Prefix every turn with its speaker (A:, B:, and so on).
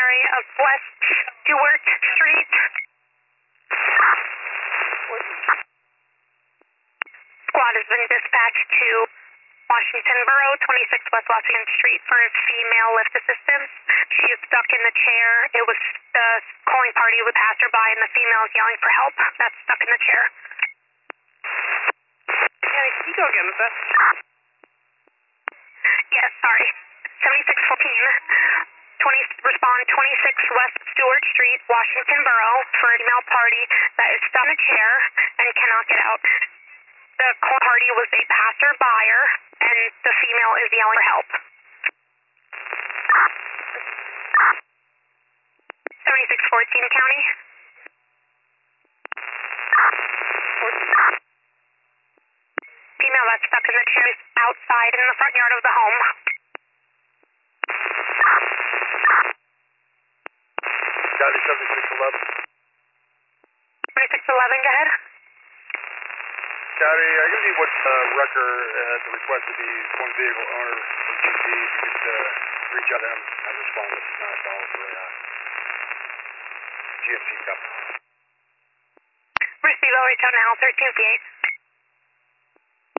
A: sorry, of West Stewart Street. Squad has been dispatched to Washington Borough, 26 West Washington Street for female lift assistance. She is stuck in the chair. It was the calling party with passerby and the female is yelling for help. That's stuck in the chair.
B: Annie, can you go again with that?
A: Yes, sorry. 7614. Respond 26 West Stewart Street, Washington Borough for a female party that is stuck in a chair and cannot get out. The call party was a passerby and the female is yelling for help. 7614 County. Female that's stuck in the chair is outside in the front yard of the home.
C: County 7611.
A: 7611, go ahead.
C: County, I guess you would Rucker at the request of the one vehicle owner for GP, if you could reach out to him and respond if it's not a call for GMC company.
A: Receive, I'll reach out now, 1358.